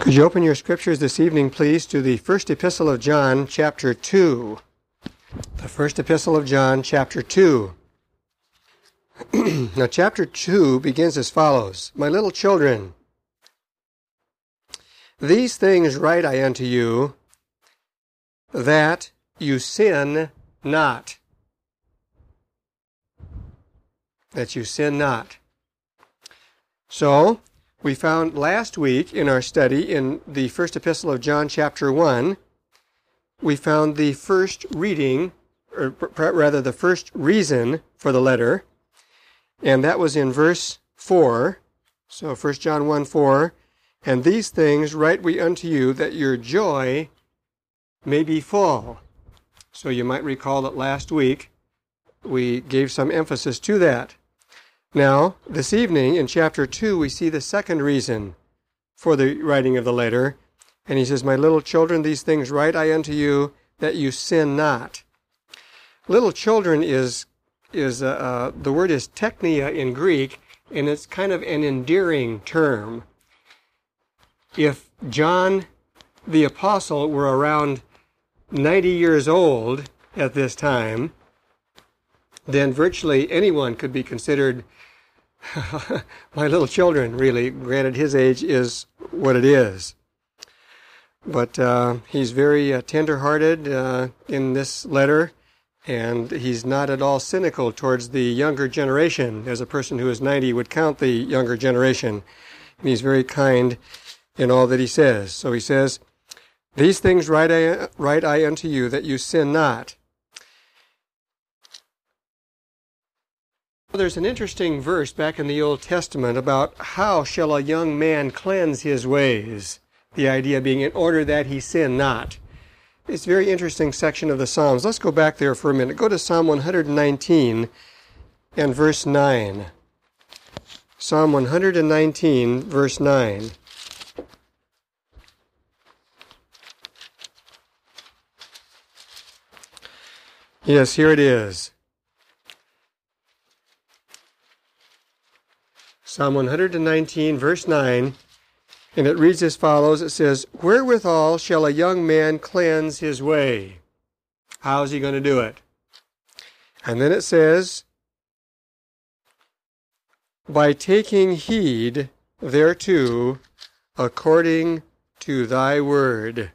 Could you open your scriptures this evening, please, to the first epistle of John, chapter 2. The first epistle of John, chapter 2. Now, chapter 2 begins as follows. My little children, these things write I unto you, that you sin not. That you sin not. So, we found last week in our study in the first epistle of John chapter 1, we found the first reading, or rather the first reason for the letter, and that was in verse 4. So 1 John 1:4, and these things write we unto you, that your joy may be full. So you might recall that last week we gave some emphasis to that. Now, this evening in chapter 2, we see the second reason for the writing of the letter. And he says, my little children, these things write I unto you, that you sin not. Little children is the word is teknia in Greek, and it's kind of an endearing term. If John the Apostle were around 90 years old at this time, then virtually anyone could be considered my little children, really. Granted, his age is what it is. But he's very tender-hearted in this letter, and he's not at all cynical towards the younger generation, as a person who is 90 would count the younger generation. And he's very kind in all that he says. So he says, these things write I unto you, that you sin not. There's an interesting verse back in the Old Testament about how shall a young man cleanse his ways, the idea being in order that he sin not. It's a very interesting section of the Psalms. Let's go back there for a minute. Go to Psalm 119 and verse 9. Psalm 119, verse 9. Yes, here it is. Psalm 119, verse 9, and it reads as follows. It says, wherewithal shall a young man cleanse his way? How is he going to do it? And then it says, by taking heed thereto according to thy word.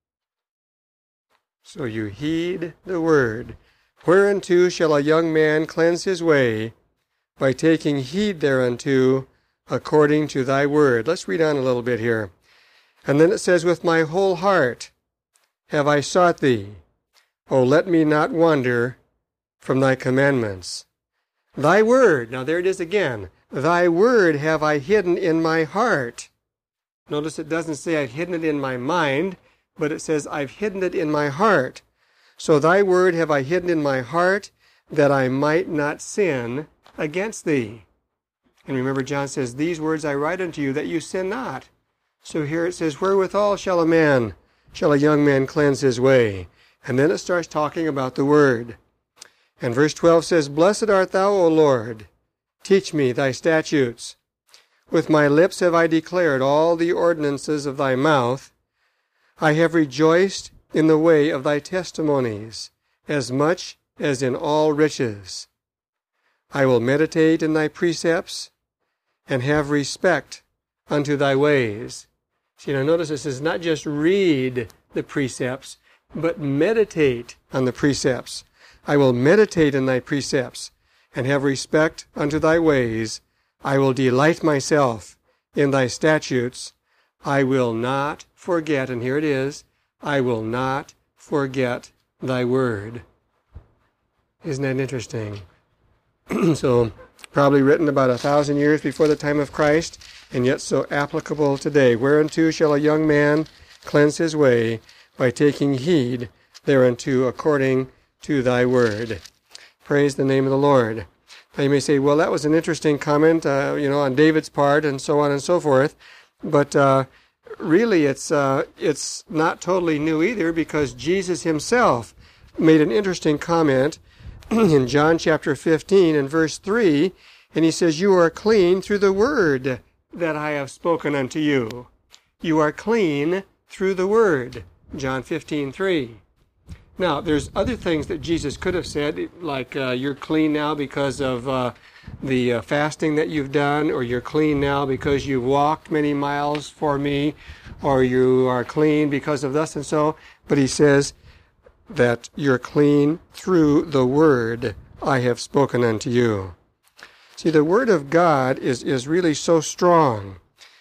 So you heed the word. Whereunto shall a young man cleanse his way? By taking heed thereunto according to thy word. Let's read on a little bit here. And then it says, with my whole heart have I sought thee. O let me not wander from thy commandments. Thy word, now there it is again. Thy word have I hidden in my heart. Notice it doesn't say I've hidden it in my mind, but it says I've hidden it in my heart. So thy word have I hidden in my heart, that I might not sin against thee. And remember, John says, these words I write unto you, that you sin not. So here it says, wherewithal shall a young man cleanse his way? And then it starts talking about the word. And verse 12 says, blessed art thou, O Lord, teach me thy statutes. With my lips have I declared all the ordinances of thy mouth. I have rejoiced in the way of thy testimonies, as much as in all riches. I will meditate in thy precepts, and have respect unto thy ways. See, now notice this is not just read the precepts, but meditate on the precepts. I will meditate in thy precepts, and have respect unto thy ways. I will delight myself in thy statutes. I will not forget, and here it is, I will not forget thy word. Isn't that interesting? So, probably written about 1,000 years before the time of Christ, and yet so applicable today. Whereunto shall a young man cleanse his way? By taking heed thereunto according to thy word. Praise the name of the Lord. Now you may say, well, that was an interesting comment, on David's part, and so on and so forth. But really, it's not totally new either, because Jesus himself made an interesting comment in John chapter 15 and verse 3, and he says, you are clean through the word that I have spoken unto you. You are clean through the word. John 15:3. Now, there's other things that Jesus could have said, like you're clean now because of the fasting that you've done, or you're clean now because you've walked many miles for me, or you are clean because of thus and so. But he says that you're clean through the word I have spoken unto you. See, the word of God is really so strong.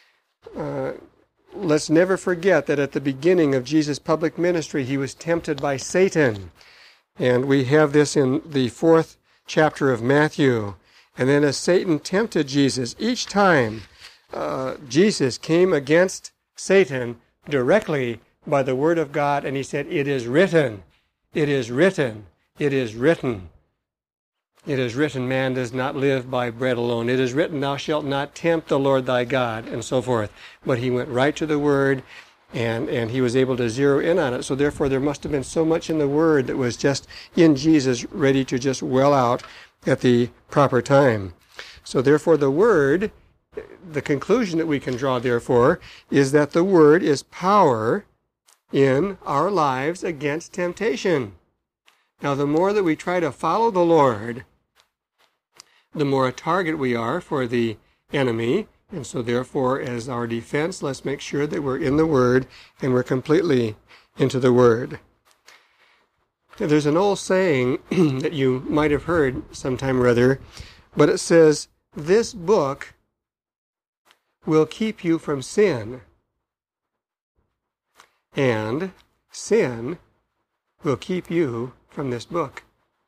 Let's never forget that at the beginning of Jesus' public ministry, he was tempted by Satan. And we have this in the 4th chapter of Matthew. And then as Satan tempted Jesus, each time Jesus came against Satan directly by the word of God, and he said, "It is written, it is written, it is written. It is written, man does not live by bread alone. It is written, thou shalt not tempt the Lord thy God," and so forth. But he went right to the word, and he was able to zero in on it. So therefore, there must have been so much in the word that was just in Jesus, ready to just well out at the proper time. So therefore, the word, the conclusion that we can draw, therefore, is that the word is power in our lives against temptation. Now, the more that we try to follow the Lord, the more a target we are for the enemy. And so therefore, as our defense, let's make sure that we're in the Word and we're completely into the Word. There's an old saying that you might have heard sometime or other, but it says, "This book will keep you from sin, and sin will keep you from this book."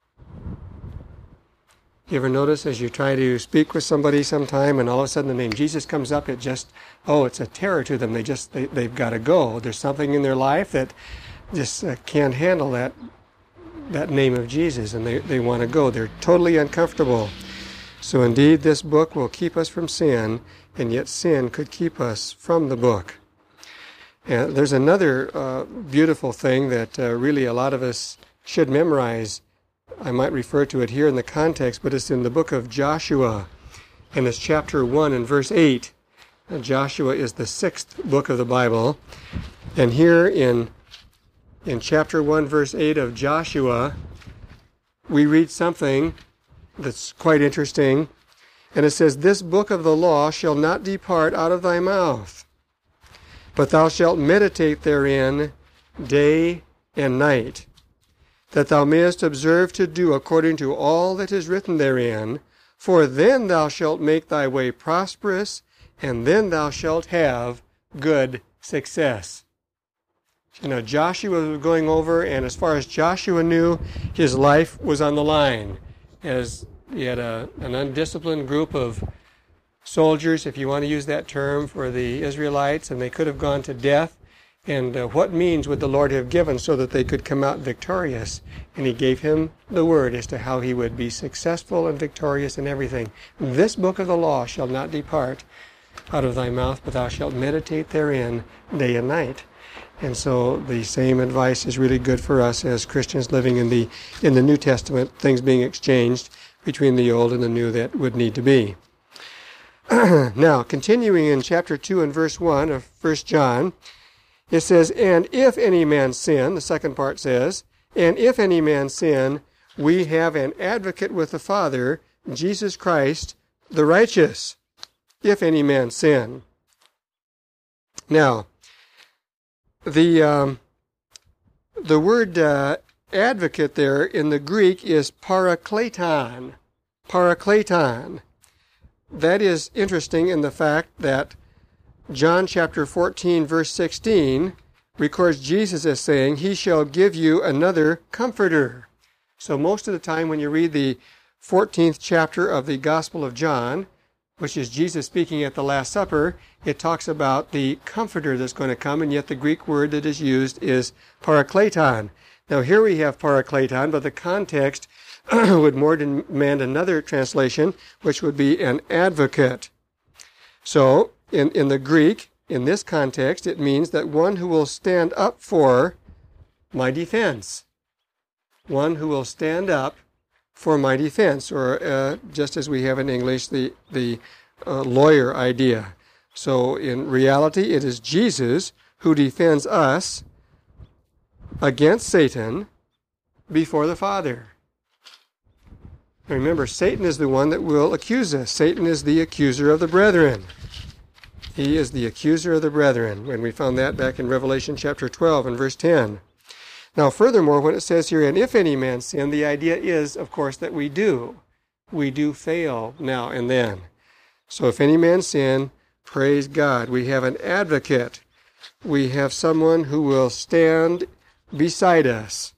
You ever notice as you try to speak with somebody sometime and all of a sudden the name Jesus comes up, it's a terror to them. They've got to go. There's something in their life that just can't handle that name of Jesus, and they want to go. They're totally uncomfortable. So indeed, this book will keep us from sin, and yet sin could keep us from the book. And there's another beautiful thing that really a lot of us should memorize. I might refer to it here in the context, but it's in the book of Joshua, and it's chapter 1 and verse 8. And Joshua is the 6th book of the Bible. And here in chapter 1, verse 8 of Joshua, we read something that's quite interesting. And it says, "This book of the law shall not depart out of thy mouth, but thou shalt meditate therein day and night, that thou mayest observe to do according to all that is written therein, for then thou shalt make thy way prosperous, and then thou shalt have good success." You know, Joshua was going over, and as far as Joshua knew, his life was on the line, as he had an undisciplined group of soldiers, if you want to use that term, for the Israelites, and they could have gone to death. And what means would the Lord have given so that they could come out victorious? And he gave him the word as to how he would be successful and victorious in everything. "This book of the law shall not depart out of thy mouth, but thou shalt meditate therein day and night." And so the same advice is really good for us as Christians living in the New Testament, things being exchanged between the old and the new that would need to be. Now, continuing in chapter 2 and verse 1 of 1 John, it says, "And if any man sin," the second part says, "and if any man sin, we have an advocate with the Father, Jesus Christ, the righteous." If any man sin. Now, the word advocate there in the Greek is parakleton. Parakleton. That is interesting in the fact that John chapter 14, verse 16, records Jesus as saying, "He shall give you another comforter." So most of the time when you read the 14th chapter of the Gospel of John, which is Jesus speaking at the Last Supper, it talks about the comforter that's going to come, and yet the Greek word that is used is parakleton. Now here we have parakleton, but the context would more demand another translation, which would be an advocate. So, in the Greek, in this context, it means that one who will stand up for my defense. One who will stand up for my defense, or just as we have in English, the lawyer idea. So in reality, it is Jesus who defends us against Satan before the Father. Remember, Satan is the one that will accuse us. Satan is the accuser of the brethren. He is the accuser of the brethren. And we found that back in Revelation chapter 12 and verse 10. Now, furthermore, when it says here, and if any man sin, the idea is, of course, that we do. We do fail now and then. So if any man sin, praise God. We have an advocate. We have someone who will stand beside us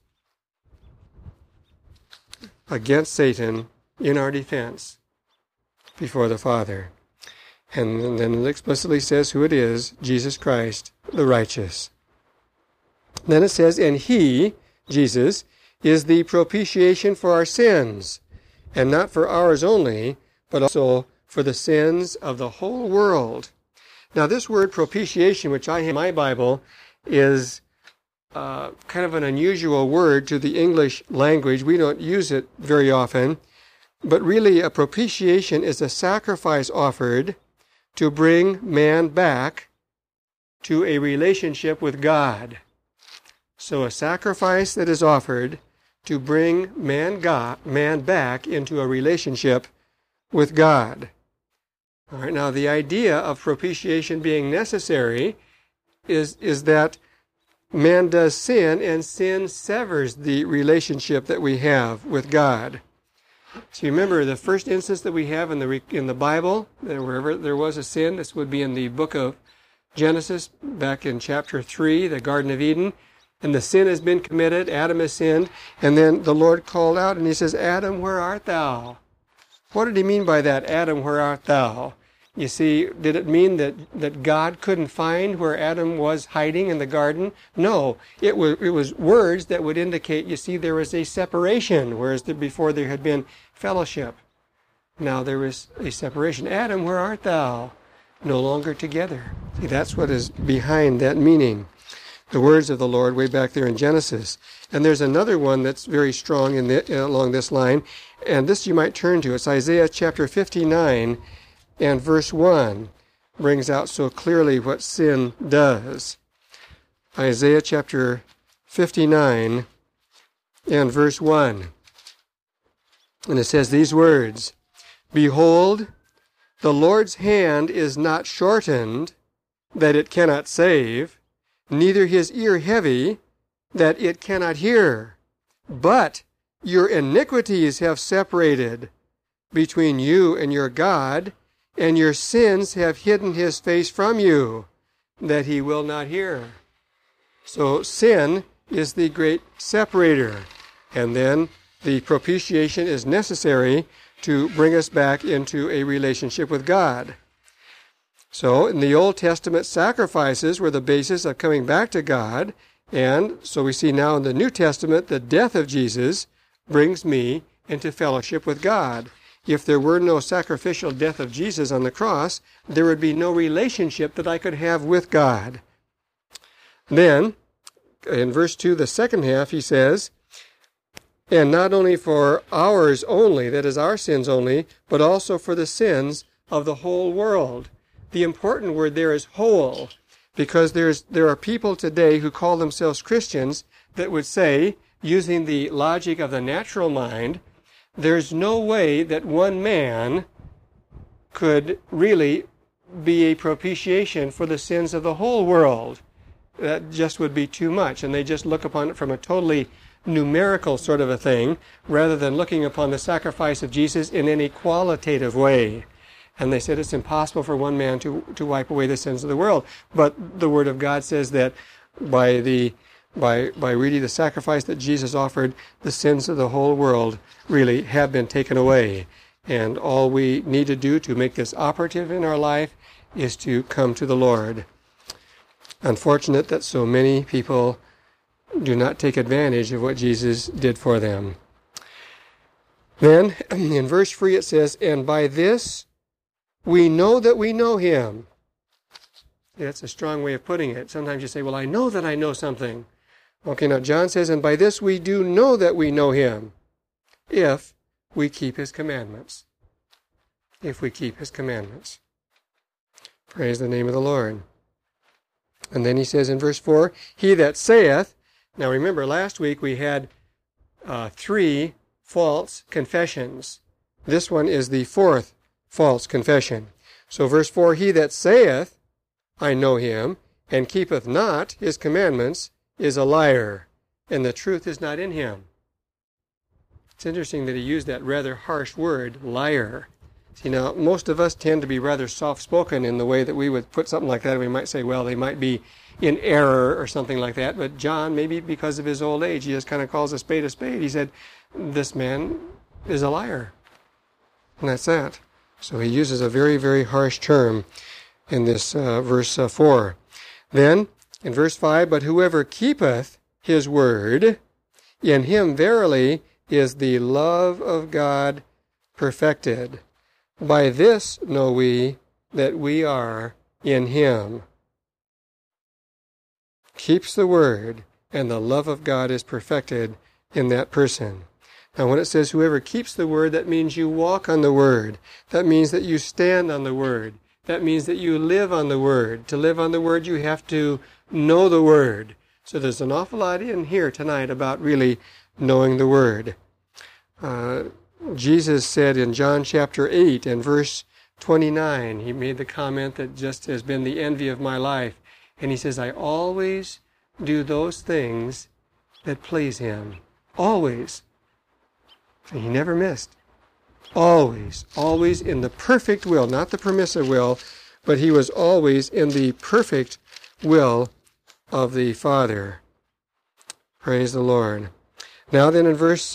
against Satan in our defense before the Father. And then it explicitly says who it is, Jesus Christ, the righteous. Then it says, and he, Jesus, is the propitiation for our sins, and not for ours only, but also for the sins of the whole world. Now this word propitiation, which I have in my Bible, is kind of an unusual word to the English language. We don't use it very often. But really, a propitiation is a sacrifice offered to bring man back to a relationship with God. So a sacrifice that is offered to bring man back into a relationship with God. All right, now the idea of propitiation being necessary is that man does sin, and sin severs the relationship that we have with God. So you remember the first instance that we have in the Bible, wherever there was a sin, this would be in the book of Genesis, back in chapter 3, the Garden of Eden, and the sin has been committed, Adam has sinned, and then the Lord called out and he says, Adam, where art thou? What did he mean by that, Adam, where art thou? You see, did it mean that God couldn't find where Adam was hiding in the garden? No, it was words that would indicate, you see, there was a separation, whereas before there had been fellowship. Now there was a separation. Adam, where art thou? No longer together. See, that's what is behind that meaning. The words of the Lord way back there in Genesis. And there's another one that's very strong along this line, and this you might turn to. It's Isaiah chapter 59. And verse 1 brings out so clearly what sin does. Isaiah chapter 59 and verse 1. And it says these words, Behold, the Lord's hand is not shortened, that it cannot save, neither his ear heavy, that it cannot hear. But your iniquities have separated between you and your God, and your sins have hidden his face from you, that he will not hear. So sin is the great separator. And then the propitiation is necessary to bring us back into a relationship with God. So in the Old Testament, sacrifices were the basis of coming back to God. And so we see now in the New Testament, the death of Jesus brings me into fellowship with God. If there were no sacrificial death of Jesus on the cross, there would be no relationship that I could have with God. Then, in verse 2, the second half, he says, and not only for ours only, that is our sins only, but also for the sins of the whole world. The important word there is whole, because there are people today who call themselves Christians that would say, using the logic of the natural mind, there's no way that one man could really be a propitiation for the sins of the whole world. That just would be too much, and they just look upon it from a totally numerical sort of a thing, rather than looking upon the sacrifice of Jesus in any qualitative way. And they said it's impossible for one man to wipe away the sins of the world. But the Word of God says that by really the sacrifice that Jesus offered, the sins of the whole world really have been taken away. And all we need to do to make this operative in our life is to come to the Lord. Unfortunate that so many people do not take advantage of what Jesus did for them. Then, in verse 3 it says, and by this we know that we know him. That's a strong way of putting it. Sometimes you say, well, I know that I know something. Okay, now John says, and by this we do know that we know him, if we keep his commandments. If we keep his commandments. Praise the name of the Lord. And then he says in verse 4, he that saith, now remember last week we had 3 false confessions. This one is the 4th false confession. So verse 4, he that saith, I know him, and keepeth not his commandments, is a liar, and the truth is not in him. It's interesting that he used that rather harsh word, liar. See, now, most of us tend to be rather soft-spoken in the way that we would put something like that. We might say, well, they might be in error or something like that. But John, maybe because of his old age, he just kind of calls a spade a spade. He said, this man is a liar. And that's that. So he uses a very, very harsh term in this verse 4. Then, in verse 5, but whoever keepeth his word, in him verily is the love of God perfected. By this know we that we are in him. Keeps the word, and the love of God is perfected in that person. Now when it says whoever keeps the word, that means you walk on the word. That means that you stand on the word. That means that you live on the word. To live on the word, you have to know the word. So there's an awful lot in here tonight about really knowing the word. Jesus said in John chapter 8 and verse 29, he made the comment that just has been the envy of my life. And he says, I always do those things that please him. Always. So he never missed. Always. Always in the perfect will, not the permissive will, but he was always in the perfect will of the Father. Praise the Lord. Now then in verse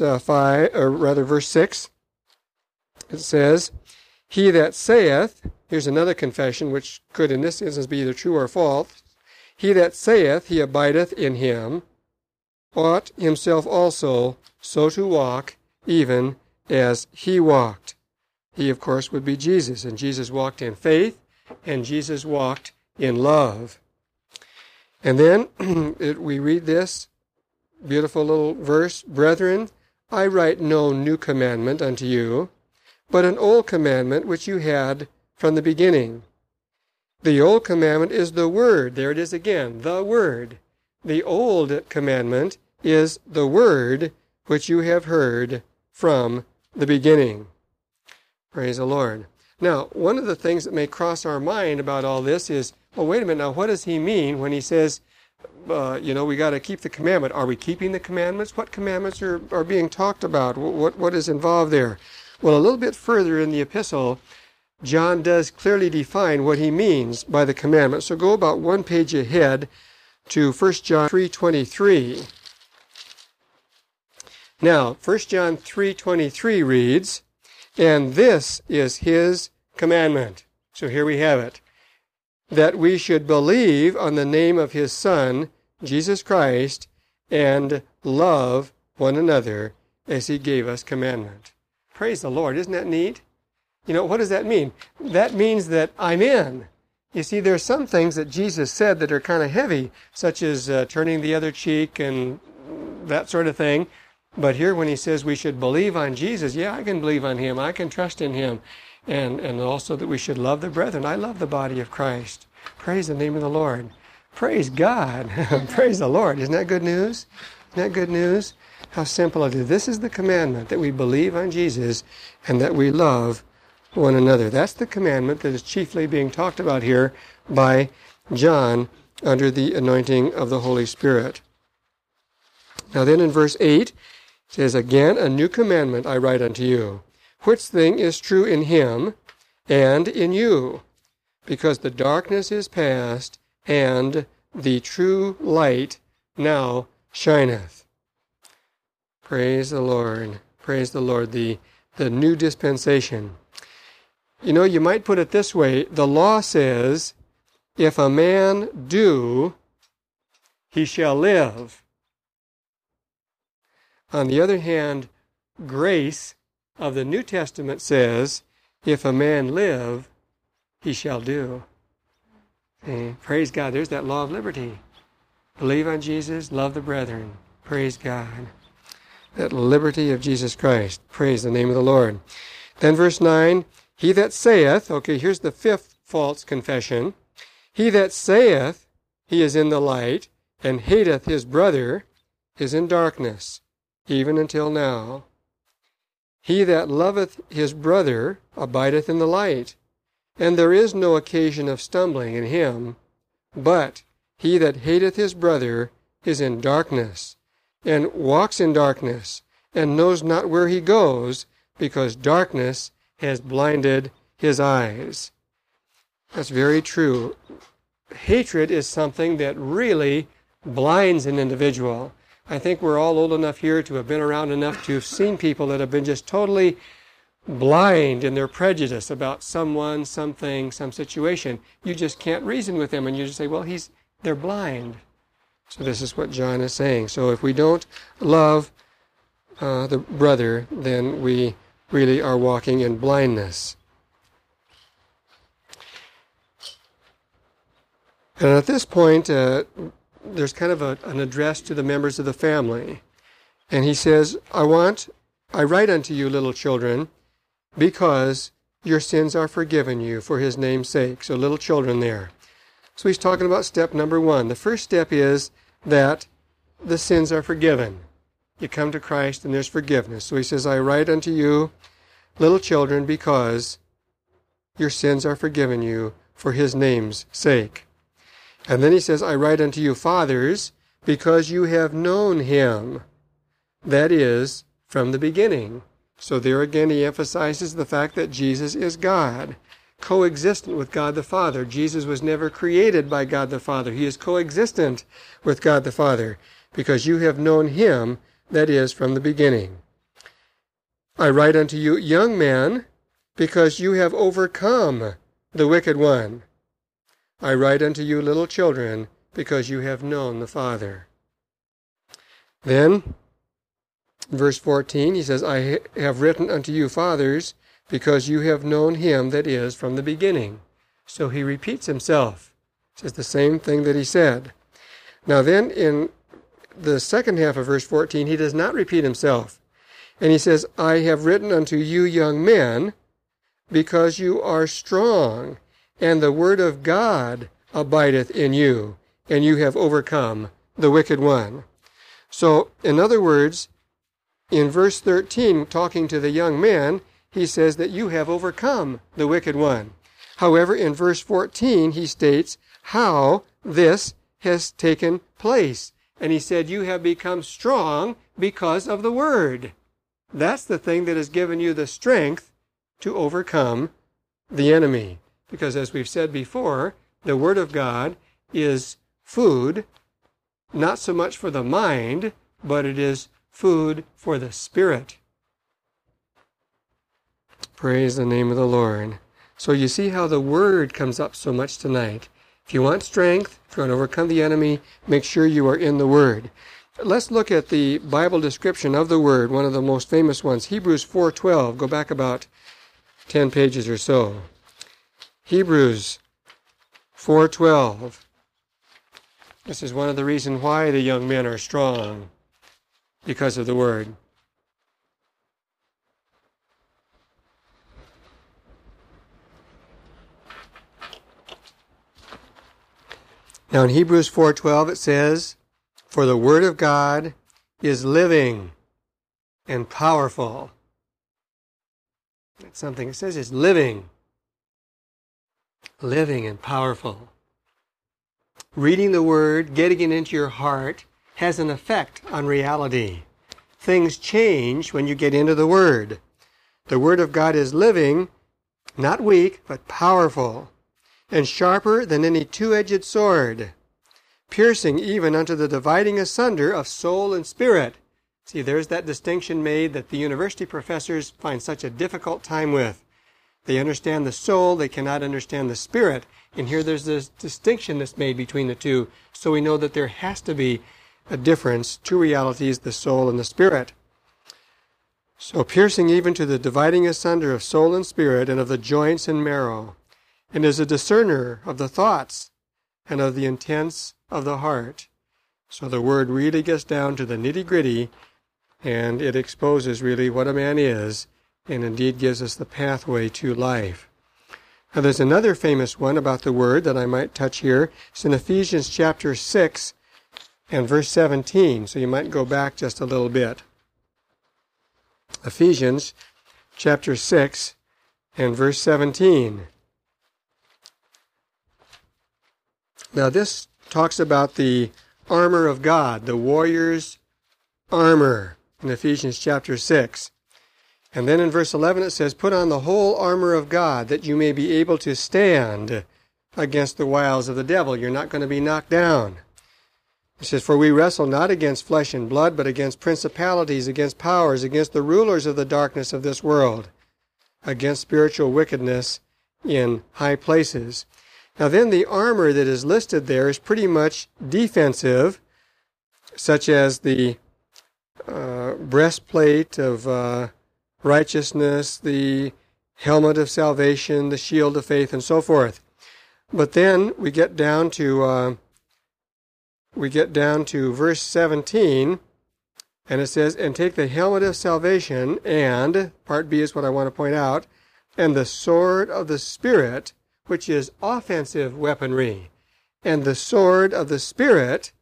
6, it says, he that saith, here's another confession which could in this instance be either true or false, he that saith he abideth in him, ought himself also so to walk, even as he walked. He, of course, would be Jesus, and Jesus walked in faith, and Jesus walked in love. And then we read this beautiful little verse, brethren, I write no new commandment unto you, but an old commandment which you had from the beginning. The old commandment is the word. There it is again, the word. The old commandment is the word which you have heard from the beginning. Praise the Lord. Now, one of the things that may cross our mind about all this is, well, wait a minute, now what does he mean when he says, we got to keep the commandment? Are we keeping the commandments? What commandments are being talked about? What is involved there? Well, a little bit further in the epistle, John does clearly define what he means by the commandment. So go about one page ahead to 1 John 3:23. Now, 1 John 3:23 reads, and this is his commandment. So here we have it. That we should believe on the name of his Son, Jesus Christ, and love one another as he gave us commandment. Praise the Lord. Isn't that neat? What does that mean? That means that I'm in. You see, there are some things that Jesus said that are kind of heavy, such as turning the other cheek and that sort of thing. But here when he says we should believe on Jesus, yeah, I can believe on him. I can trust in him. And also that we should love the brethren. I love the body of Christ. Praise the name of the Lord. Praise God. Praise the Lord. Isn't that good news? Isn't that good news? How simple it is. This is the commandment, that we believe on Jesus and that we love one another. That's the commandment that is chiefly being talked about here by John under the anointing of the Holy Spirit. Now then in verse 8, it says, again, a new commandment I write unto you, which thing is true in him and in you, because the darkness is past, and the true light now shineth. Praise the Lord. Praise the Lord. The new dispensation. You might put it this way. The law says, if a man do, he shall live. On the other hand, grace of the New Testament says, if a man live, he shall do. Praise God. There's that law of liberty. Believe on Jesus, love the brethren. Praise God. That liberty of Jesus Christ. Praise the name of the Lord. Then verse 9, he that saith, okay, here's the 5th false confession. He that saith he is in the light, and hateth his brother, is in darkness, even until now. He that loveth his brother abideth in the light, and there is no occasion of stumbling in him. But he that hateth his brother is in darkness, and walks in darkness, and knows not where he goes, because darkness has blinded his eyes. That's very true. Hatred is something that really blinds an individual. I think we're all old enough here to have been around enough to have seen people that have been just totally blind in their prejudice about someone, something, some situation. You just can't reason with them, and you just say, well, they're blind. So this is what John is saying. So if we don't love the brother, then we really are walking in blindness. And at this point, there's kind of an address to the members of the family. And he says, I write unto you, little children, because your sins are forgiven you for his name's sake. So little children there. So he's talking about step number 1. The first step is that the sins are forgiven. You come to Christ and there's forgiveness. So he says, I write unto you, little children, because your sins are forgiven you for his name's sake. And then he says, I write unto you, fathers, because you have known him. That is, from the beginning. So there again he emphasizes the fact that Jesus is God, coexistent with God the Father. Jesus was never created by God the Father. He is coexistent with God the Father, because you have known him, that is, from the beginning. I write unto you, young men, because you have overcome the wicked one. I write unto you, little children, because you have known the Father. Then, verse 14, he says, I have written unto you, fathers, because you have known him that is from the beginning. So he repeats himself. He says the same thing that he said. Now then, in the second half of verse 14, he does not repeat himself. And he says, I have written unto you, young men, because you are strong, and the word of God abideth in you, and you have overcome the wicked one. So, in other words, in verse 13, talking to the young man, he says that you have overcome the wicked one. However, in verse 14, he states how this has taken place. And he said, you have become strong because of the word. That's the thing that has given you the strength to overcome the enemy. Because as we've said before, the Word of God is food, not so much for the mind, but it is food for the spirit. Praise the name of the Lord. So you see how the Word comes up so much tonight. If you want strength, if you want to overcome the enemy, make sure you are in the Word. Let's look at the Bible description of the Word, one of the most famous ones, Hebrews 4:12. Go back about 10 pages or so. Hebrews 4:12. This is one of the reasons why the young men are strong, because of the Word. Now in Hebrews 4:12 it says, for the Word of God is living and powerful. That's something it says it's living and powerful. Reading the Word, getting it into your heart, has an effect on reality. Things change when you get into the Word. The Word of God is living, not weak, but powerful, and sharper than any two-edged sword, piercing even unto the dividing asunder of soul and spirit. See, there's that distinction made that the university professors find such a difficult time with. They understand the soul, they cannot understand the spirit. And here there's this distinction that's made between the two. So we know that there has to be a difference, two realities, the soul and the spirit. So piercing even to the dividing asunder of soul and spirit, and of the joints and marrow, and is a discerner of the thoughts and of the intents of the heart. So the Word really gets down to the nitty-gritty, and it exposes really what a man is, and indeed gives us the pathway to life. Now there's another famous one about the word that I might touch here. It's in Ephesians chapter 6 and verse 17. So you might go back just a little bit. Ephesians chapter 6 and verse 17. Now this talks about the armor of God, the warrior's armor in Ephesians chapter 6. And then in verse 11 it says, "Put on the whole armor of God, that you may be able to stand against the wiles of the devil." You're not going to be knocked down. It says, "For we wrestle not against flesh and blood, but against principalities, against powers, against the rulers of the darkness of this world, against spiritual wickedness in high places." Now then, the armor that is listed there is pretty much defensive, such as the breastplate of righteousness, the helmet of salvation, the shield of faith, and so forth. But then we get down to verse 17, and it says, "And take the helmet of salvation," and part B is what I want to point out, "and the sword of the Spirit," which is offensive weaponry, "and the sword of the Spirit,"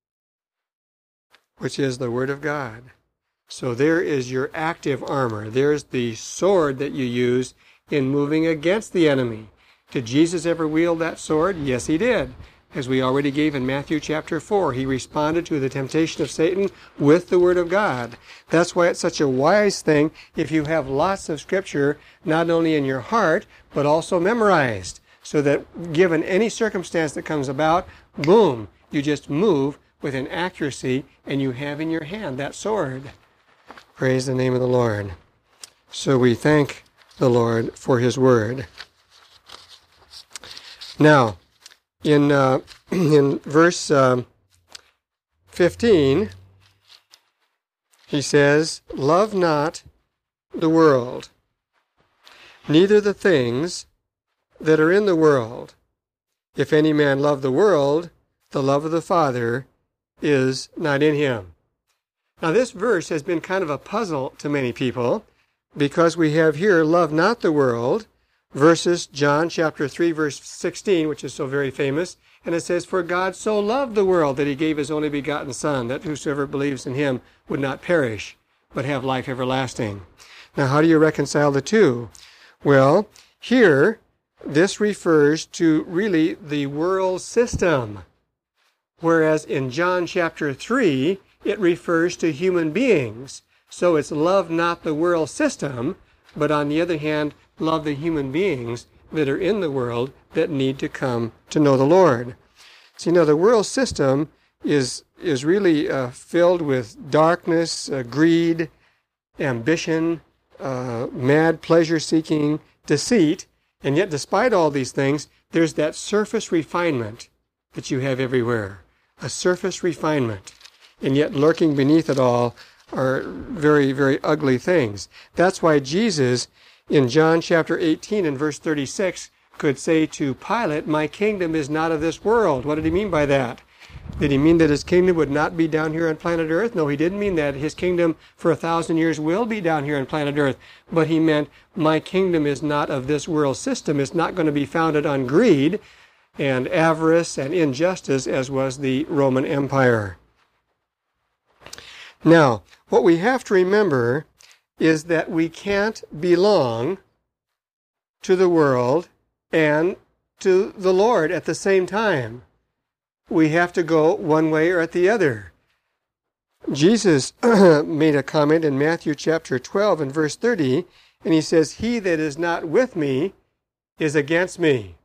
which is the Word of God. So there is your active armor. There's the sword that you use in moving against the enemy. Did Jesus ever wield that sword? Yes, he did. As we already gave in Matthew chapter 4, he responded to the temptation of Satan with the Word of God. That's why it's such a wise thing if you have lots of Scripture, not only in your heart, but also memorized, so that given any circumstance that comes about, boom, you just move with an accuracy, and you have in your hand that sword. Praise the name of the Lord. So we thank the Lord for his word. Now, in verse 15, he says, "Love not the world, neither the things that are in the world. If any man love the world, the love of the Father is not in him." Now this verse has been kind of a puzzle to many people, because we have here, "Love not the world," versus John chapter 3 verse 16, which is so very famous, and it says, "For God so loved the world that he gave his only begotten Son, that whosoever believes in him would not perish, but have life everlasting." Now how do you reconcile the two? Well, here, this refers to really the world system, whereas in John chapter 3, it refers to human beings. So it's love not the world system, but on the other hand, love the human beings that are in the world that need to come to know the Lord. See, now the world system is really filled with darkness, greed, ambition, mad pleasure-seeking, deceit, and yet despite all these things, there's that surface refinement that you have everywhere, a surface refinement. And yet lurking beneath it all are very, very ugly things. That's why Jesus, in John chapter 18 and verse 36, could say to Pilate, "My kingdom is not of this world." What did he mean by that? Did he mean that his kingdom would not be down here on planet Earth? No, he didn't mean that. His kingdom for 1,000 years will be down here on planet Earth. But he meant, my kingdom is not of this world system. It's not going to be founded on greed and avarice and injustice as was the Roman Empire. Now, what we have to remember is that we can't belong to the world and to the Lord at the same time. We have to go one way or at the other. Jesus made a comment in Matthew chapter 12 and verse 30, and he says, "He that is not with me is against me."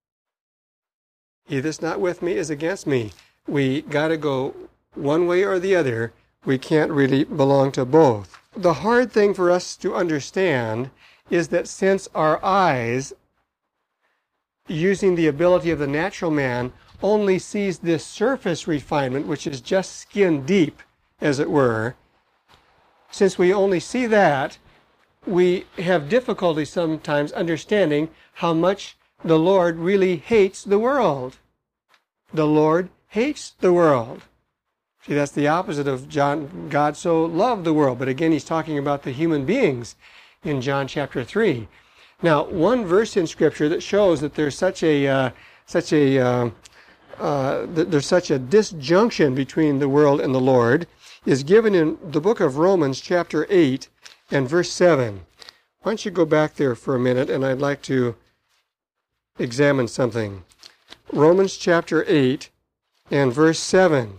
He that's not with me is against me. We got to go one way or the other. We can't really belong to both. The hard thing for us to understand is that since our eyes, using the ability of the natural man, only sees this surface refinement, which is just skin deep, as it were, since we only see that, we have difficulty sometimes understanding how much the Lord really hates the world. The Lord hates the world. See, that's the opposite of John. God so loved the world. But again, he's talking about the human beings in John chapter 3. Now, one verse in Scripture that shows that there's such a disjunction between the world and the Lord is given in the book of Romans, chapter 8 and verse 7. Why don't you go back there for a minute, and I'd like to examine something. Romans chapter 8 and verse 7.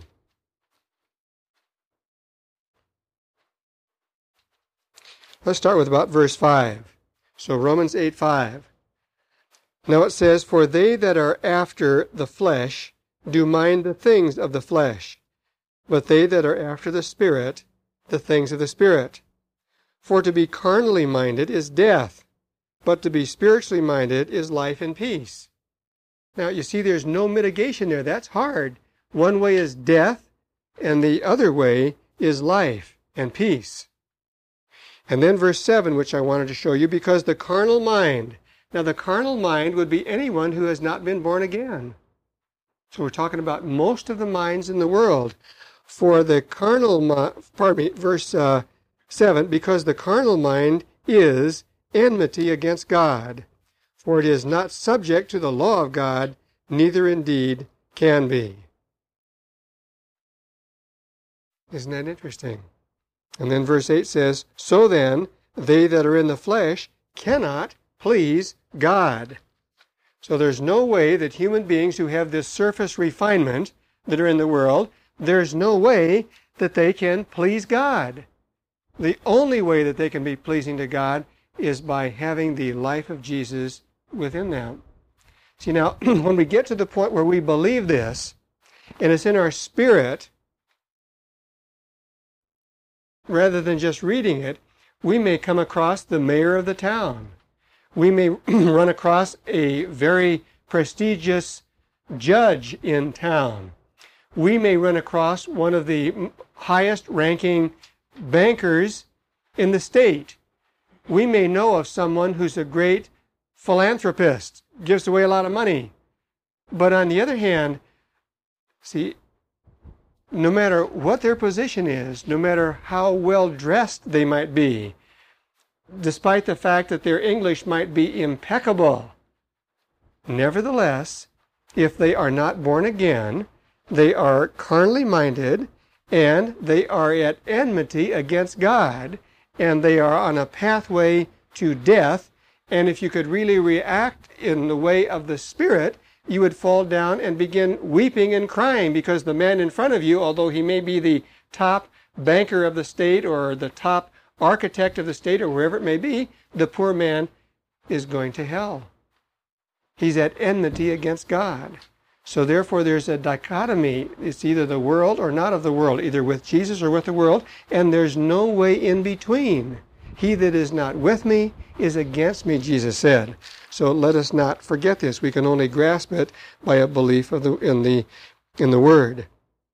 Let's start with about verse 5. So Romans 8:5. Now it says, "For they that are after the flesh do mind the things of the flesh, but they that are after the Spirit, the things of the Spirit. For to be carnally minded is death, but to be spiritually minded is life and peace." Now you see there's no mitigation there. That's hard. One way is death, and the other way is life and peace. And then verse 7, which I wanted to show you, because the carnal mind. Now the carnal mind would be anyone who has not been born again. So we're talking about most of the minds in the world. For the carnal verse 7, because the carnal mind is enmity against God, for it is not subject to the law of God, neither indeed can be. Isn't that interesting? And then verse 8 says, "So then, they that are in the flesh cannot please God." So there's no way that human beings who have this surface refinement that are in the world, there's no way that they can please God. The only way that they can be pleasing to God is by having the life of Jesus within them. See, now, when we get to the point where we believe this, and it's in our spirit, rather than just reading it, we may come across the mayor of the town. We may run across a very prestigious judge in town. We may run across one of the highest ranking bankers in the state. We may know of someone who's a great philanthropist, gives away a lot of money. But on the other hand, see, no matter what their position is, no matter how well dressed they might be, despite the fact that their English might be impeccable, nevertheless, if they are not born again, they are carnally minded, and they are at enmity against God, and they are on a pathway to death. And if you could really react in the way of the Spirit, you would fall down and begin weeping and crying, because the man in front of you, although he may be the top banker of the state or the top architect of the state or wherever it may be, the poor man is going to hell. He's at enmity against God. So therefore there's a dichotomy. It's either the world or not of the world, either with Jesus or with the world, and there's no way in between. He that is not with me is against me, Jesus said. So let us not forget this. We can only grasp it by a belief in the Word.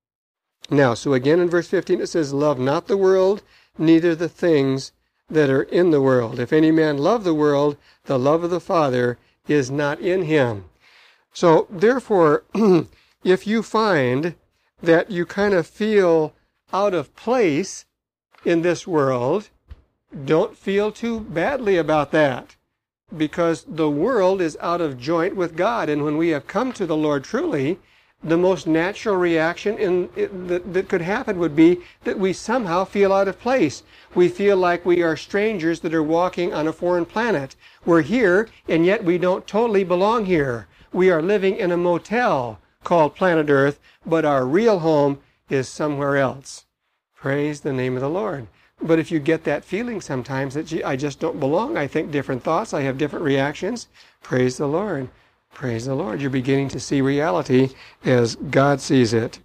Now, so again in verse 15 it says, "Love not the world, neither the things that are in the world. If any man love the world, the love of the Father is not in him." So therefore, if you find that you kind of feel out of place in this world, don't feel too badly about that, because the world is out of joint with God. And when we have come to the Lord truly, the most natural reaction that could happen would be that we somehow feel out of place. We feel like we are strangers that are walking on a foreign planet. We're here, and yet we don't totally belong here. We are living in a motel called planet Earth, but our real home is somewhere else. Praise the name of the Lord. But if you get that feeling sometimes that, gee, I just don't belong, I think different thoughts, I have different reactions, praise the Lord. Praise the Lord. You're beginning to see reality as God sees it.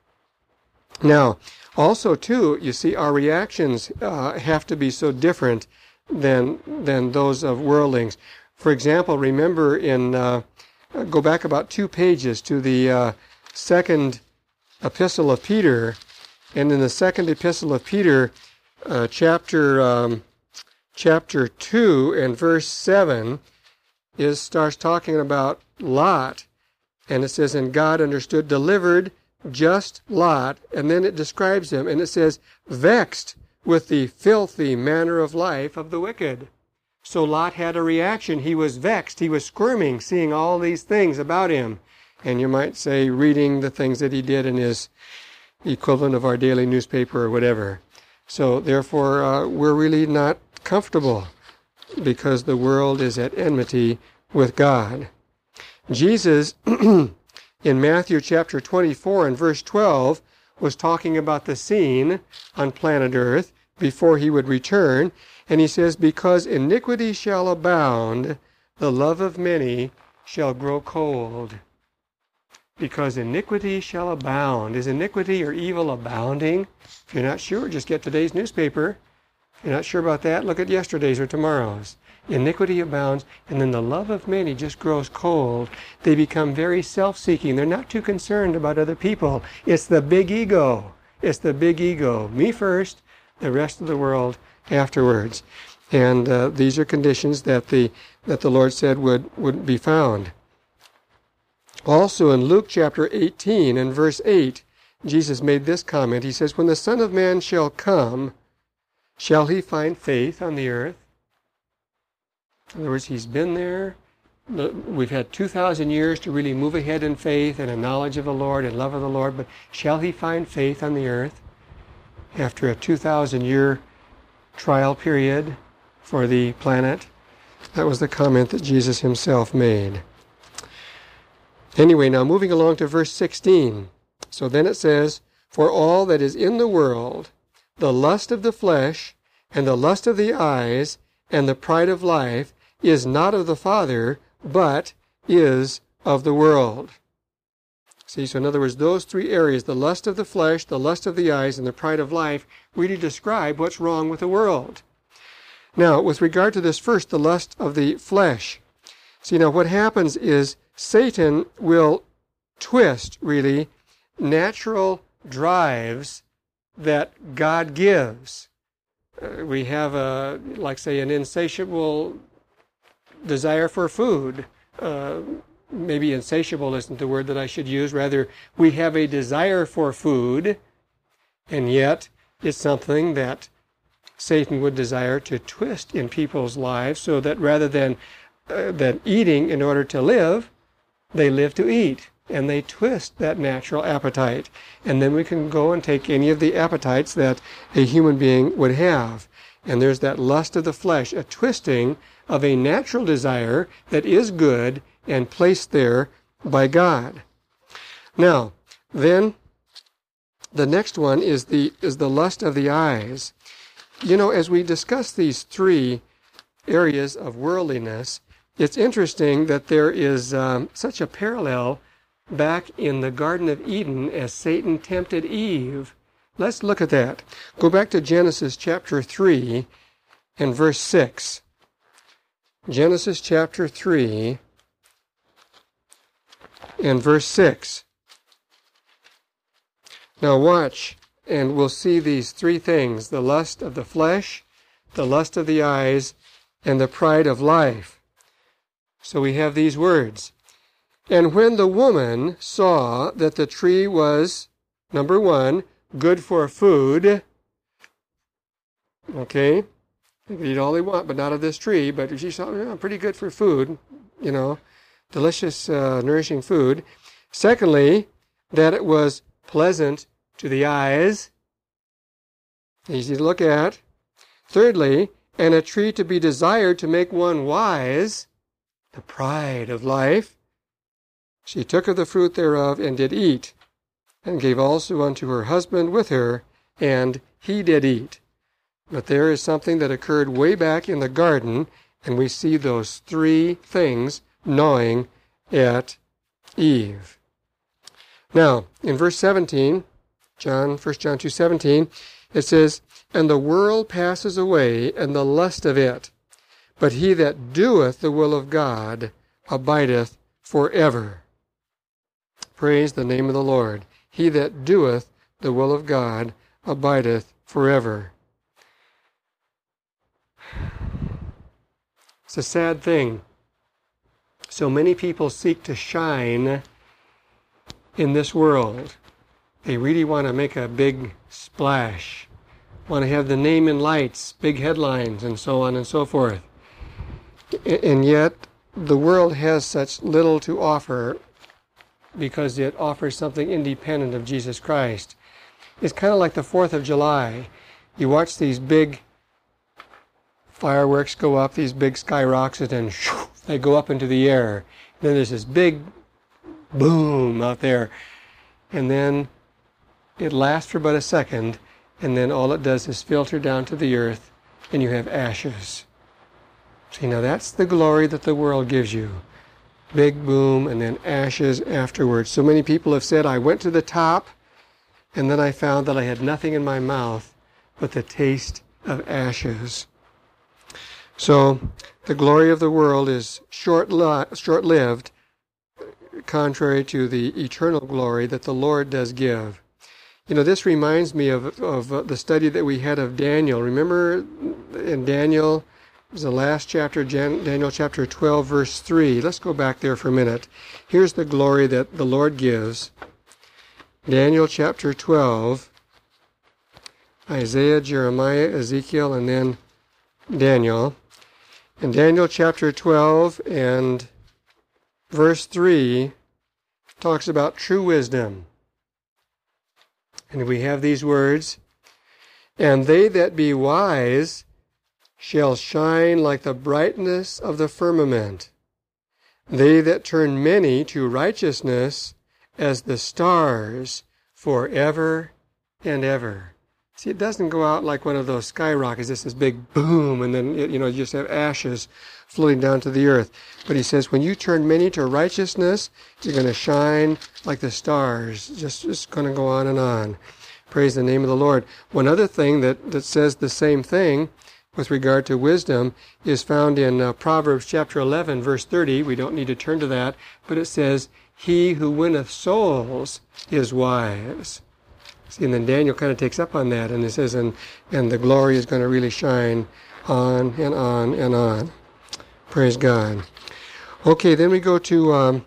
Now, also, too, you see, our reactions have to be so different than those of worldlings. For example, remember go back about 2 pages to the second epistle of Peter, and in the second epistle of Peter, chapter 2 and verse 7, starts talking about Lot, and it says, "And God understood, delivered just Lot," and then it describes him, and it says, "vexed with the filthy manner of life of the wicked." So Lot had a reaction. He was vexed. He was squirming, seeing all these things about him. And you might say reading the things that he did in his equivalent of our daily newspaper or whatever. So therefore, we're really not comfortable because the world is at enmity with God. Jesus, in Matthew chapter 24 and verse 12, was talking about the scene on planet Earth before he would return. And he says, because iniquity shall abound, the love of many shall grow cold. Because iniquity shall abound. Is iniquity or evil abounding? If you're not sure, just get today's newspaper. If you're not sure about that, look at yesterday's or tomorrow's. Iniquity abounds, and then the love of many just grows cold. They become very self-seeking. They're not too concerned about other people. It's the big ego. It's the big ego. Me first, the rest of the world afterwards. And these are conditions that the Lord said would be found. Also in Luke chapter 18 and verse 8, Jesus made this comment. He says, when the Son of Man shall come, shall he find faith on the earth? In other words, he's been there. We've had 2,000 years to really move ahead in faith and a knowledge of the Lord and love of the Lord, but shall he find faith on the earth after a 2,000-year trial period for the planet? That was the comment that Jesus himself made. Anyway, now moving along to verse 16. So then it says, for all that is in the world, the lust of the flesh, and the lust of the eyes, and the pride of life, is not of the Father, but is of the world. See, so in other words, those three areas, the lust of the flesh, the lust of the eyes, and the pride of life, really describe what's wrong with the world. Now, with regard to this first, the lust of the flesh, see, now what happens is Satan will twist, really, natural drives that God gives. We have, like say, an insatiable desire for food. Maybe insatiable isn't the word that I should use. Rather, we have a desire for food, and yet it's something that Satan would desire to twist in people's lives so that rather than eating in order to live, they live to eat. And they twist that natural appetite. And then we can go and take any of the appetites that a human being would have. And there's that lust of the flesh, a twisting of a natural desire that is good and placed there by God. Now, then, the next one is the lust of the eyes. You know, as we discuss these three areas of worldliness, it's interesting that there is such a parallel back in the Garden of Eden as Satan tempted Eve. Let's look at that. Go back to Genesis chapter 3 and verse 6. Genesis chapter 3 and verse 6. Now watch, and we'll see these three things: the lust of the flesh, the lust of the eyes, and the pride of life. So we have these words. And when the woman saw that the tree was, number one, good for food, okay, they could eat all they want, but not of this tree, but she saw, pretty good for food, delicious, nourishing food. Secondly, that it was pleasant to the eyes, easy to look at. Thirdly, and a tree to be desired to make one wise, the pride of life. She took of the fruit thereof and did eat, and gave also unto her husband with her, and he did eat. But there is something that occurred way back in the garden, and we see those three things gnawing at Eve. Now, in verse 17, 1 John 2:17, it says, and the world passes away, and the lust of it, but he that doeth the will of God abideth forever. Praise the name of the Lord. He that doeth the will of God abideth forever. It's a sad thing. So many people seek to shine in this world. They really want to make a big splash, want to have the name in lights, big headlines, and so on and so forth. And yet the world has such little to offer because it offers something independent of Jesus Christ. It's kind of like the 4th of July. You watch these big fireworks go up, these big sky rockets, and shoo, they go up into the air. And then there's this big boom out there. And then it lasts for about a second, and then all it does is filter down to the earth, and you have ashes. See, now that's the glory that the world gives you. Big boom, and then ashes afterwards. So many people have said, I went to the top, and then I found that I had nothing in my mouth but the taste of ashes. So the glory of the world is short-lived, contrary to the eternal glory that the Lord does give. You know, this reminds me of the study that we had of Daniel. Remember in Daniel, it was the last chapter, Daniel chapter 12, verse 3. Let's go back there for a minute. Here's the glory that the Lord gives. Daniel chapter 12, Isaiah, Jeremiah, Ezekiel, and then Daniel. In Daniel chapter 12 and verse 3 talks about true wisdom. And we have these words, and they that be wise shall shine like the brightness of the firmament. They that turn many to righteousness as the stars forever and ever. See, it doesn't go out like one of those skyrockets, just this big boom, and then, you just have ashes floating down to the earth. But he says, when you turn many to righteousness, you're going to shine like the stars. Just going to go on and on. Praise the name of the Lord. One other thing that says the same thing with regard to wisdom is found in Proverbs chapter 11, verse 30. We don't need to turn to that, but it says, he who winneth souls is wise. See, and then Daniel kind of takes up on that, and it says, and the glory is going to really shine on and on and on. Praise God. Okay, then we go to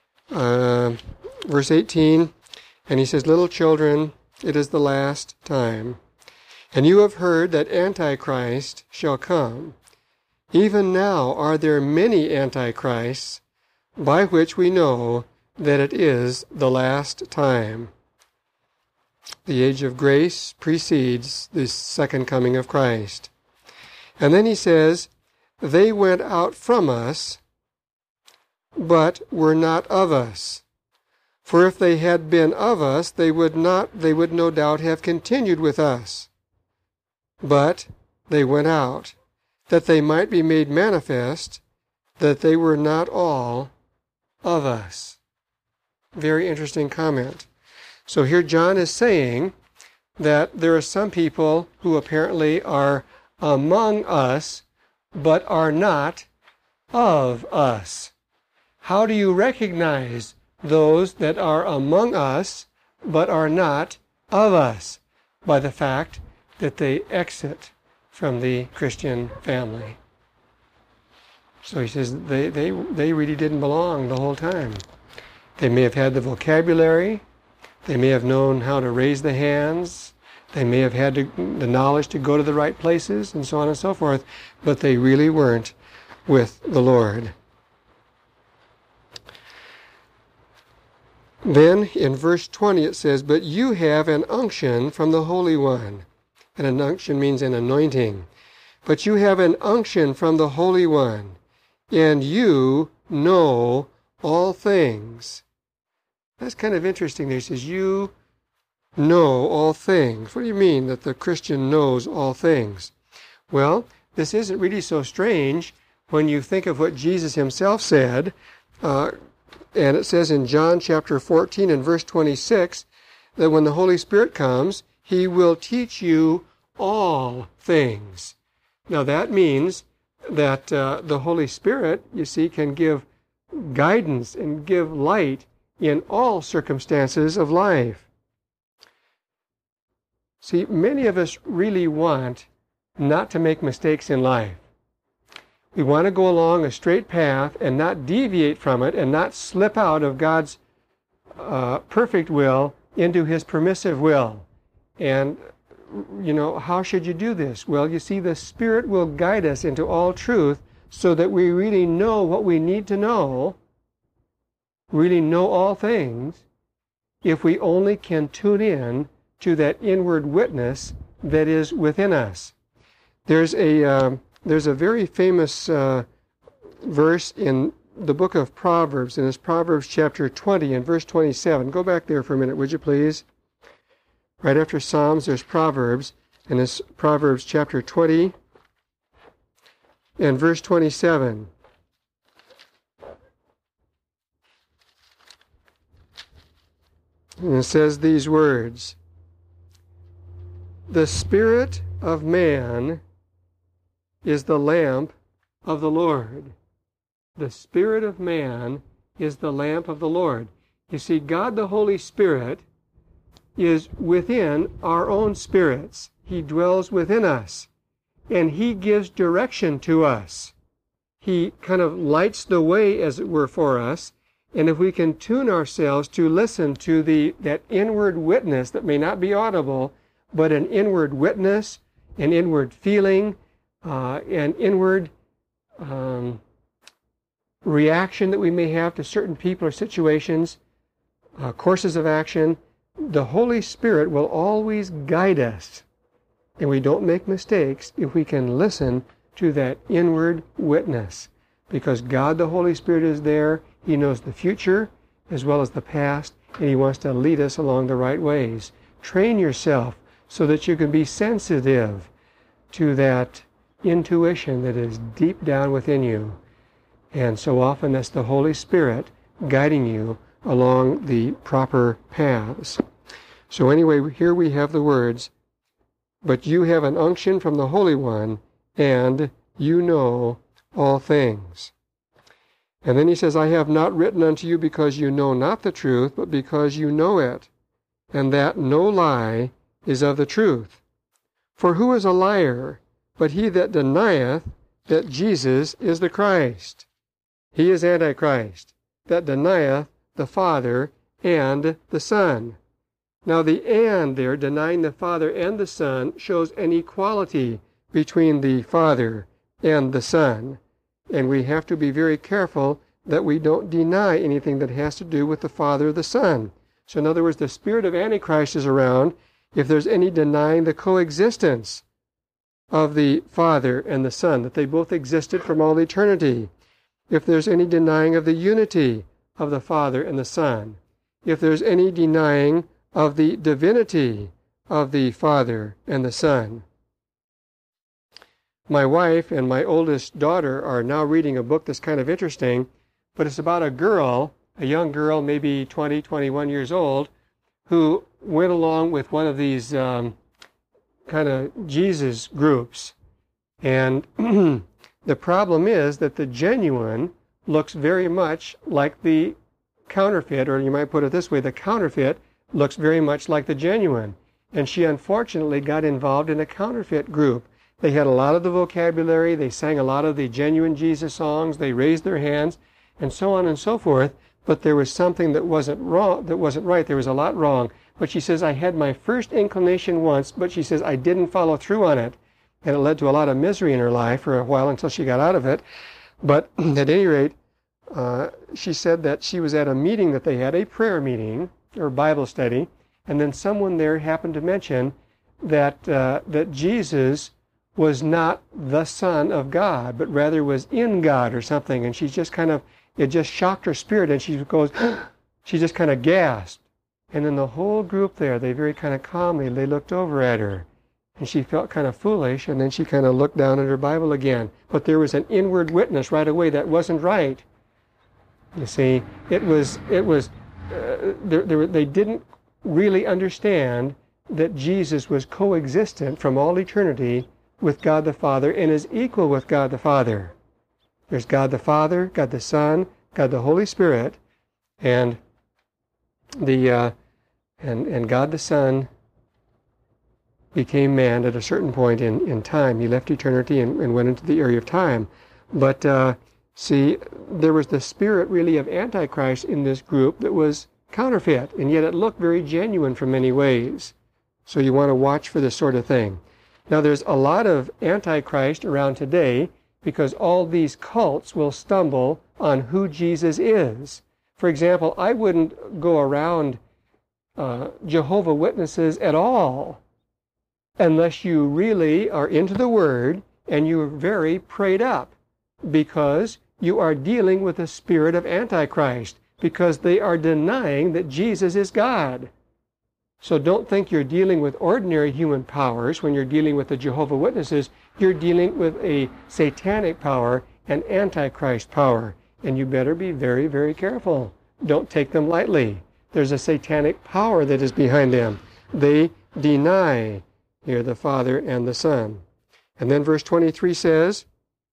verse 18, and he says, little children, it is the last time. And you have heard that Antichrist shall come. Even now are there many Antichrists, by which we know that it is the last time. The age of grace precedes the second coming of Christ. And then he says, they went out from us, but were not of us. For if they had been of us, they would no doubt have continued with us. But they went out, that they might be made manifest, that they were not all of us. Very interesting comment. So here John is saying that there are some people who apparently are among us, but are not of us. How do you recognize those that are among us, but are not of us? By the fact that they exit from the Christian family. So he says they really didn't belong the whole time. They may have had the vocabulary, they may have known how to raise the hands, they may have had the knowledge to go to the right places, and so on and so forth, but they really weren't with the Lord. Then in verse 20 it says, but you have an unction from the Holy One. And an unction means an anointing. But you have an unction from the Holy One, and you know all things. That's kind of interesting. He says, you know all things. What do you mean that the Christian knows all things? Well, this isn't really so strange when you think of what Jesus himself said. And it says in John chapter 14 and verse 26 that when the Holy Spirit comes, he will teach you all things. Now that means that the Holy Spirit, you see, can give guidance and give light in all circumstances of life. See, many of us really want not to make mistakes in life. We want to go along a straight path and not deviate from it and not slip out of God's perfect will into his permissive will. And, how should you do this? Well, you see, the Spirit will guide us into all truth so that we really know what we need to know, really know all things, if we only can tune in to that inward witness that is within us. There's a very famous verse in the book of Proverbs, and it's Proverbs chapter 20 and verse 27. Go back there for a minute, would you please? Right after Psalms, there's Proverbs, and it's Proverbs chapter 20 and verse 27. And it says these words, "The spirit of man is the lamp of the Lord." The spirit of man is the lamp of the Lord. You see, God the Holy Spirit is within our own spirits. He dwells within us, and He gives direction to us. He kind of lights the way, as it were, for us. And if we can tune ourselves to listen to that inward witness that may not be audible, but an inward witness, an inward feeling, an inward reaction that we may have to certain people or situations, courses of action, the Holy Spirit will always guide us. And we don't make mistakes if we can listen to that inward witness. Because God the Holy Spirit is there. He knows the future as well as the past, and He wants to lead us along the right ways. Train yourself so that you can be sensitive to that intuition that is deep down within you. And so often that's the Holy Spirit guiding you along the proper paths. So anyway, here we have the words, "But you have an unction from the Holy One, and you know all things." And then he says, "I have not written unto you because you know not the truth, but because you know it, and that no lie is of the truth. For who is a liar, but he that denieth that Jesus is the Christ? He is Antichrist, that denieth the Father and the Son." Now the "and" there, denying the Father and the Son, shows an equality between the Father and the Son. And we have to be very careful that we don't deny anything that has to do with the Father or the Son. So in other words, the spirit of Antichrist is around if there's any denying the coexistence of the Father and the Son, that they both existed from all eternity. If there's any denying of the unity of the Father and the Son. If there's any denying of the divinity of the Father and the Son. My wife and my oldest daughter are now reading a book that's kind of interesting, but it's about a girl, a young girl, maybe 20, 21 years old, who went along with one of these kind of Jesus groups. And the problem is that the genuine looks very much like the counterfeit, or you might put it this way, the counterfeit looks very much like the genuine. And she unfortunately got involved in a counterfeit group. They had a lot of the vocabulary, they sang a lot of the genuine Jesus songs, they raised their hands, and so on and so forth, but there was something that wasn't wrong, that wasn't right. There was a lot wrong. But she says, I had my first inclination once, but she says, I didn't follow through on it. And it led to a lot of misery in her life for a while until she got out of it. But at any rate, she said that she was at a meeting that they had, a prayer meeting, or Bible study, and then someone there happened to mention that that Jesus was not the Son of God, but rather was in God or something. And she just kind of, it just shocked her spirit, and she goes, she just kind of gasped. And then the whole group there, they very kind of calmly, they looked over at her. And she felt kind of foolish, and then she kind of looked down at her Bible again. But there was an inward witness right away that wasn't right. You see, they didn't really understand that Jesus was coexistent from all eternity with God the Father and is equal with God the Father. There's God the Father, God the Son, God the Holy Spirit, and and God the Son became man at a certain point in time. He left eternity and went into the area of time. But see, there was the spirit really of Antichrist in this group that was counterfeit, and yet it looked very genuine from many ways. So you want to watch for this sort of thing. Now there's a lot of Antichrist around today, because all these cults will stumble on who Jesus is. For example, I wouldn't go around Jehovah's Witnesses at all unless you really are into the Word and you're very prayed up, because you are dealing with the spirit of Antichrist, because they are denying that Jesus is God. So don't think you're dealing with ordinary human powers when you're dealing with the Jehovah's Witnesses. You're dealing with a satanic power, an Antichrist power, and you better be very, very careful. Don't take them lightly. There's a satanic power that is behind them. They deny here the Father and the Son. And then verse 23 says,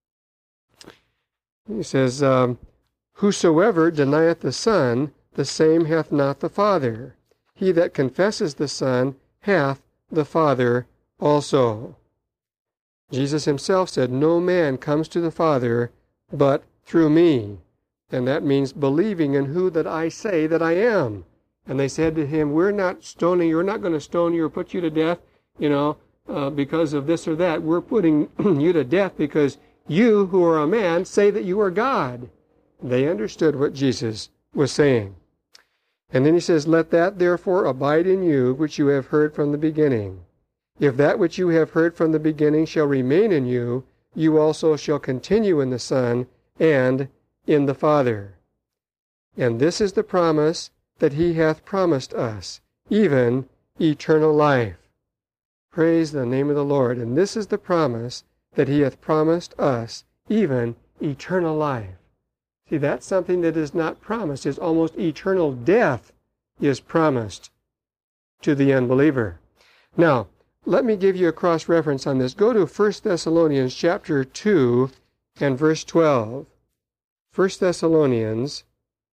whosoever denieth the Son, the same hath not the Father. He that confesses the Son hath the Father also. Jesus himself said, no man comes to the Father but through me. And that means believing in who that I say that I am. And they said to him, we're not stoning you, we're not going to stone you or put you to death, because of this or that. We're putting you to death because you, who are a man, say that you are God. They understood what Jesus was saying. And then he says, let that therefore abide in you which you have heard from the beginning. If that which you have heard from the beginning shall remain in you, you also shall continue in the Son and in the Father. And this is the promise that he hath promised us, even eternal life. Praise the name of the Lord. And this is the promise that he hath promised us, even eternal life. See, that's something that is not promised. It's almost eternal death is promised to the unbeliever. Now, let me give you a cross-reference on this. Go to 1 Thessalonians chapter 2 and verse 12. 1 Thessalonians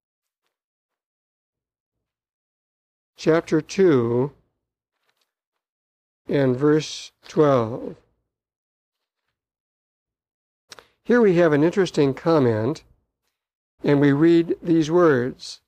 chapter 2 and verse 12. Here we have an interesting comment, and we read these words,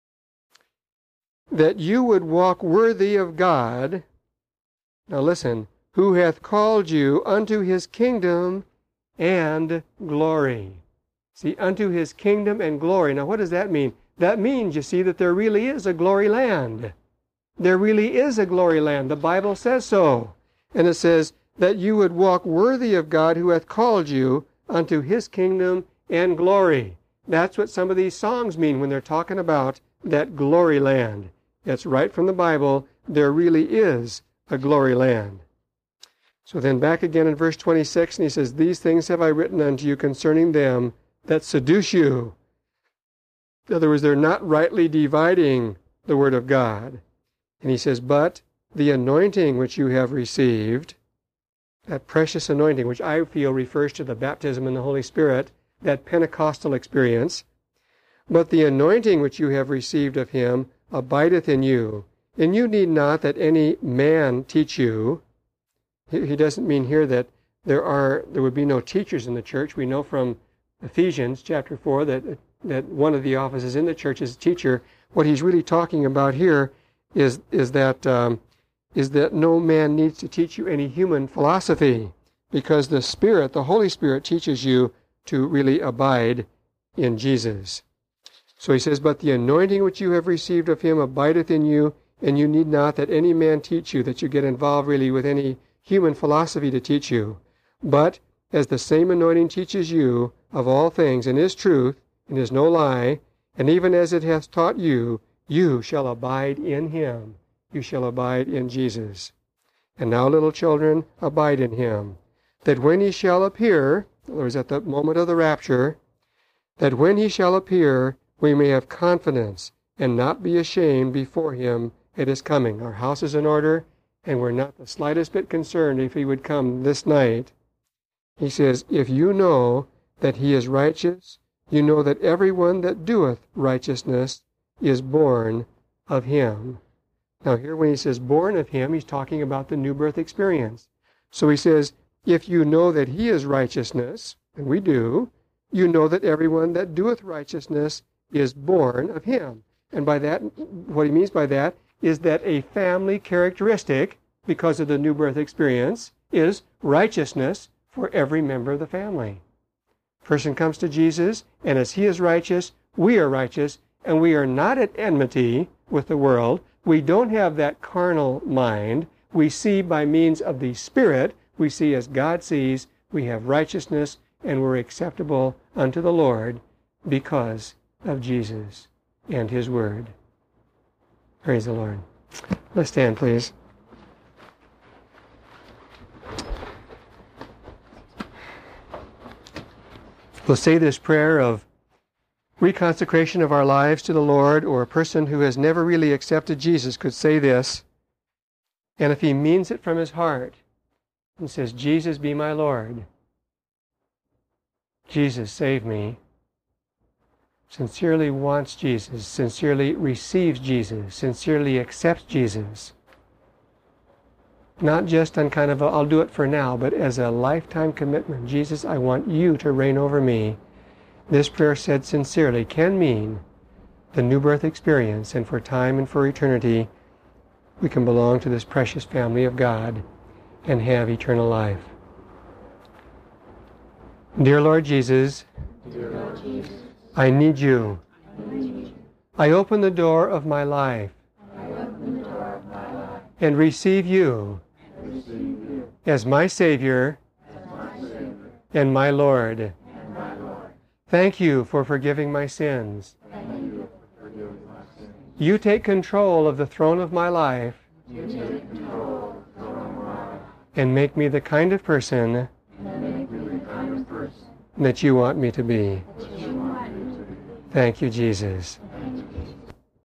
that you would walk worthy of God, now listen, who hath called you unto his kingdom and glory. See, unto his kingdom and glory. Now what does that mean? That means, you see, that there really is a glory land. There really is a glory land. The Bible says so. And it says that you would walk worthy of God who hath called you unto his kingdom and glory. That's what some of these songs mean when they're talking about that glory land. It's right from the Bible. There really is a glory land. So then back again in verse 26, and he says, these things have I written unto you concerning them that seduce you. In other words, they're not rightly dividing the word of God. And he says, but the anointing which you have received, that precious anointing, which I feel refers to the baptism in the Holy Spirit, that Pentecostal experience, but the anointing which you have received of him abideth in you, and you need not that any man teach you. He doesn't mean here that there would be no teachers in the church. We know from Ephesians chapter 4 that one of the offices in the church is a teacher. What he's really talking about here is that no man needs to teach you any human philosophy, because the Spirit, the Holy Spirit, teaches you to really abide in Jesus. So he says, but the anointing which you have received of him abideth in you, and you need not that any man teach you, that you get involved really with any human philosophy to teach you. But as the same anointing teaches you of all things, and is truth, and is no lie, and even as it hath taught you, you shall abide in him. You shall abide in Jesus. And now, little children, abide in him, that when he shall appear, in other words, at the moment of the rapture, that when he shall appear, we may have confidence and not be ashamed before him at his coming. Our house is in order, and we're not the slightest bit concerned if he would come this night. He says, if you know that he is righteous, you know that everyone that doeth righteousness is born of him. Now here when he says born of him, he's talking about the new birth experience. So he says, if you know that he is righteousness, and we do, you know that everyone that doeth righteousness is born of him. And by that, what he means by that is that a family characteristic, because of the new birth experience, is righteousness for every member of the family. Person comes to Jesus, and as he is righteous, we are righteous, and we are not at enmity with the world. We don't have that carnal mind. We see by means of the Spirit, we see as God sees, we have righteousness, and we're acceptable unto the Lord because of Jesus and his word. Praise the Lord. Let's stand, please. We'll say this prayer of reconsecration of our lives to the Lord, or a person who has never really accepted Jesus could say this, and if he means it from his heart and says, Jesus, be my Lord. Jesus, save me. Sincerely wants Jesus, sincerely receives Jesus, sincerely accepts Jesus. Not just on kind of a, I'll do it for now, but as a lifetime commitment. Jesus, I want you to reign over me. This prayer said sincerely can mean the new birth experience, and for time and for eternity, we can belong to this precious family of God and have eternal life. Dear Lord Jesus, I need you. I open the door of my life and receive you as my Savior and my Lord. Thank you for forgiving my sins. You take control of the throne of my life and make me the kind of person that you want me to be. Thank you, Jesus.